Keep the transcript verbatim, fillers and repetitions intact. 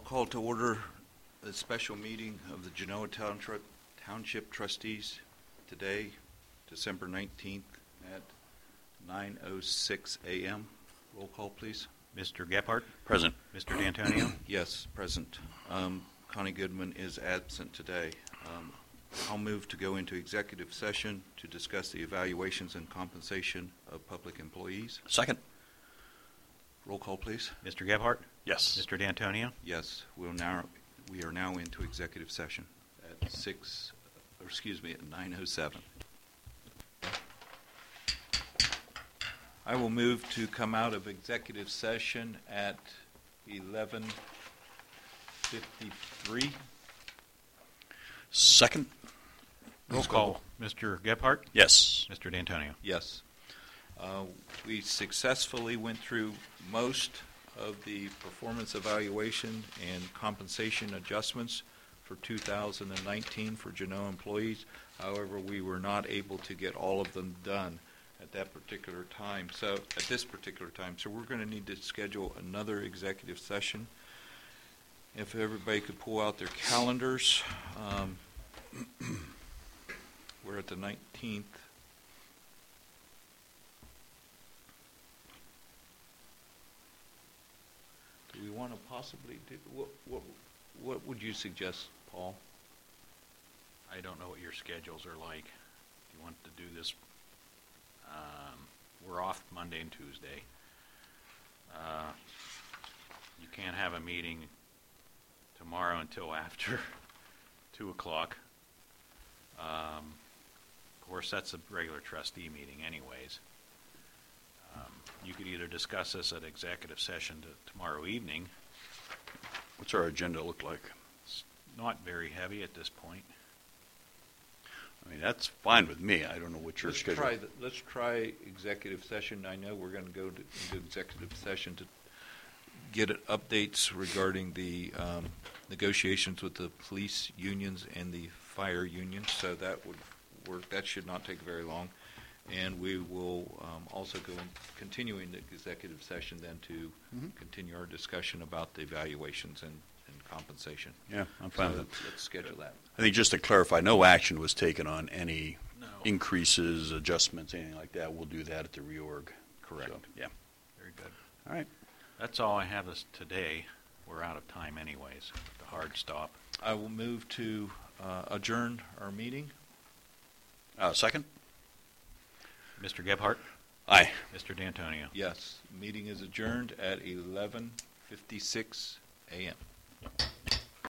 call to order a special meeting of the Genoa Township, Township Trustees today, December nineteenth at nine oh six a.m. Roll call, please. Mister Gephardt? Present. Mister D'Antonio? Yes, present. Um, Connie Goodman is absent today. Um, I'll move to go into executive session to discuss the evaluations and compensation of public employees. Second. Roll call, please. Mister Gephardt? Yes. Mister D'Antonio? Yes, we'll now we are now into executive session at six, or excuse me, at nine oh seven. I will move to come out of executive session at eleven fifty-three. Second. Roll call. Mister Gephardt? Yes. Mister D'Antonio? Yes. Uh, we successfully went through most of the performance evaluation and compensation adjustments for two thousand nineteen for Genoa employees. However, we were not able to get all of them done at that particular time. So, at this particular time. So we're going to need to schedule another executive session. If everybody could pull out their calendars. Um, we're at the nineteenth. Do we want to possibly do, what, what, what would you suggest, Paul? I don't know what your schedules are like. If you want to do this, um, we're off Monday and Tuesday. Uh, you can't have a meeting tomorrow until after two o'clock. Um, of course, that's a regular trustee meeting anyways. Um, you could either discuss this at executive session to tomorrow evening. What's our agenda look like? It's not very heavy at this point. I mean, that's fine with me. I don't know what your Let's schedule. try, the, let's try executive session. I know we're going to go to, into executive session to get it, updates regarding the um, negotiations with the police unions and the fire unions. So that would work. That should not take very long. And we will um, also go and continue in the executive session then to mm-hmm. continue our discussion about the evaluations and, and compensation. Yeah, I'm fine so with let's, that. let's schedule that. I think just to clarify, no action was taken on any No. increases, adjustments, anything like that. We'll do that at the reorg. Correct. So, yeah. Very good. All right. That's all I have is today. We're out of time anyways. The hard stop. I will move to uh, adjourn our meeting. Uh, second. Mister Gephardt? Aye. Mister D'Antonio? Yes. Meeting is adjourned at eleven fifty-six a.m.